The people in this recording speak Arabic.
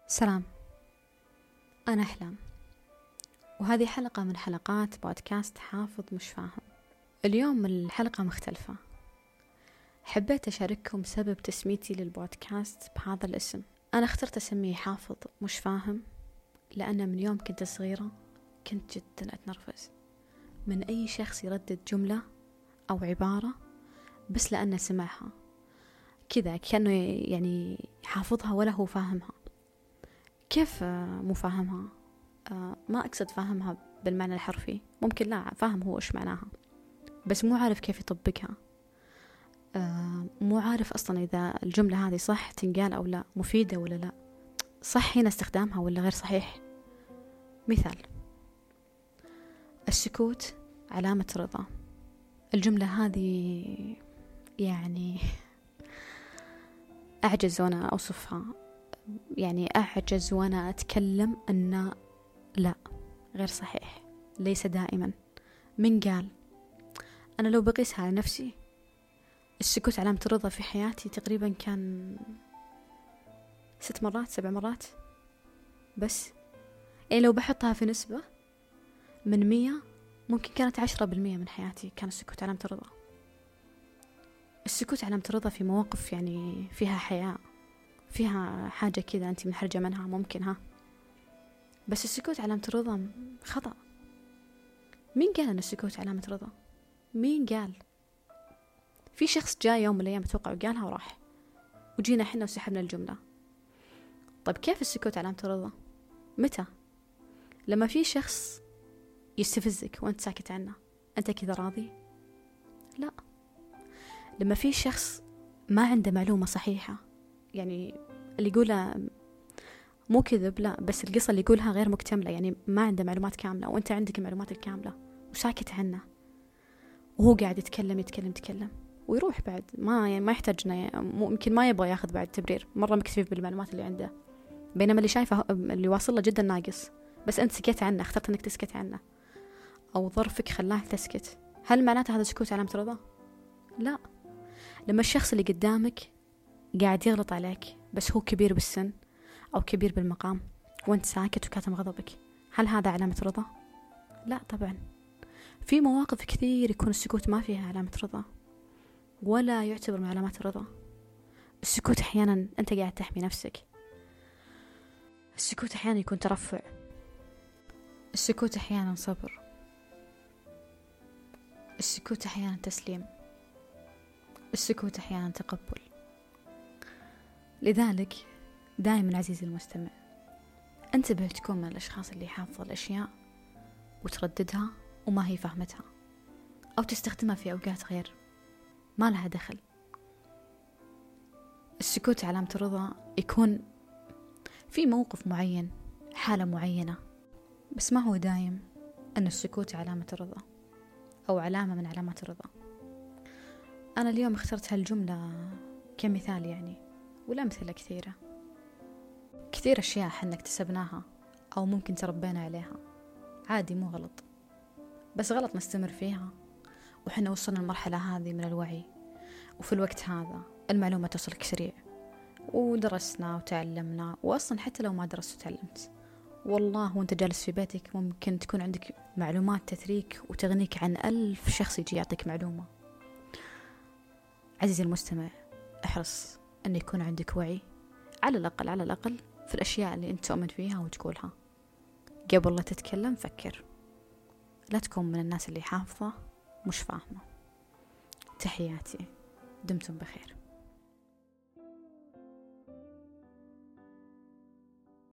سلام. أنا أحلام، وهذه حلقة من حلقات بودكاست حافظ مش فاهم. اليوم الحلقة مختلفة، حبيت أشارككم سبب تسميتي للبودكاست بهذا الاسم. أنا اخترت أسميه حافظ مش فاهم لأن من يوم كنت صغيرة كنت جدا أتنرفز من أي شخص يردد جملة أو عبارة بس لأنه سمعها كذا كأنه يعني حافظها ولا هو فاهمها. كيف مو فاهمها؟ ما أقصد فاهمها بالمعنى الحرفي، ممكن لا فاهم هو إيش معناها بس مو عارف كيف يطبقها. مو عارف أصلا إذا الجملة هذه صح تنقال أو لا، مفيدة ولا لا، صح هنا استخدامها ولا غير صحيح. مثال: السكوت علامة رضا. الجملة هذه يعني أعجز وأنا أوصفها، يعني أعجز وأنا أتكلم أن لا، غير صحيح، ليس دائما. من قال؟ أنا لو بقيسها على نفسي، السكوت علامة الرضا في حياتي تقريبا كان 6 مرات 7 مرات بس. يعني لو بحطها في نسبة من 100 ممكن كانت 10% من حياتي كان السكوت علامة الرضا. السكوت علامة الرضا في مواقف يعني فيها حياة، فيها حاجة كذا أنت منحرجة منها ممكن بس السكوت علامة الرضا خطأ. مين قال أن السكوت علامة رضا؟ مين قال؟ في شخص جاء يوم من الأيام أتوقع وقالها وراح، وجينا حنا وسحبنا الجملة. طيب كيف السكوت علامة رضا؟ متى؟ لما في شخص يستفزك وأنت ساكت عنه، أنت كذا راضي؟ لا. لما في شخص ما عنده معلومة صحيحة، يعني اللي يقوله مو كذب لا، بس القصة اللي يقولها غير مكتملة، يعني ما عنده معلومات كاملة وأنت عندك المعلومات الكاملة وساكت عنه، وهو قاعد يتكلم ويروح بعد ما يحتاجنا، ممكن ما يبغى ياخذ بعد تبرير، مرة مكتفي بالمعلومات اللي عنده، بينما اللي شايفه اللي واصل له جدا ناقص، بس أنت سكت عنه، اخترت أنك تسكت عنه أو ظرفك خلاك تسكت. هل معناته هذا سكوت علامة رضا؟ لا. لما الشخص اللي قدامك قاعد يغلط عليك بس هو كبير بالسن أو كبير بالمقام وأنت ساكت وكاتم غضبك، هل هذا علامة رضا؟ لا طبعا. في مواقف كثير يكون السكوت ما فيها علامة رضا ولا يعتبر من علامات الرضا. السكوت أحيانا أنت قاعد تحمي نفسك، السكوت أحيانا يكون ترفع، السكوت أحيانا صبر، السكوت أحيانا تسليم، السكوت أحيانا تقبل. لذلك دائما عزيزي المستمع، انتبه تكون من الأشخاص اللي حافظة الأشياء وترددها وما هي فهمتها أو تستخدمها في أوقات غير ما لها دخل. السكوت علامة الرضا يكون في موقف معين، حالة معينة، بس ما هو دايم أن السكوت علامة الرضا أو علامة من علامات الرضا. أنا اليوم اخترت هالجملة كمثال يعني، والأمثلة كثيرة، كثير أشياء حنا اكتسبناها أو ممكن تربينا عليها، عادي مو غلط، بس غلط نستمر فيها وحنا وصلنا المرحلة هذه من الوعي، وفي الوقت هذا المعلومة تصلك سريع، ودرسنا وتعلمنا، وأصلا حتى لو ما درست وتعلمت والله وانت جالس في بيتك ممكن تكون عندك معلومات تثريك وتغنيك عن 1000 شخص يجي يعطيك معلومة. عزيزي المستمع، احرص أن يكون عندك وعي على الأقل في الأشياء اللي أنت تؤمن فيها وتقولها. قبل لا تتكلم فكر، لا تكون من الناس اللي حافظة مش فاهمة. تحياتي، دمتم بخير.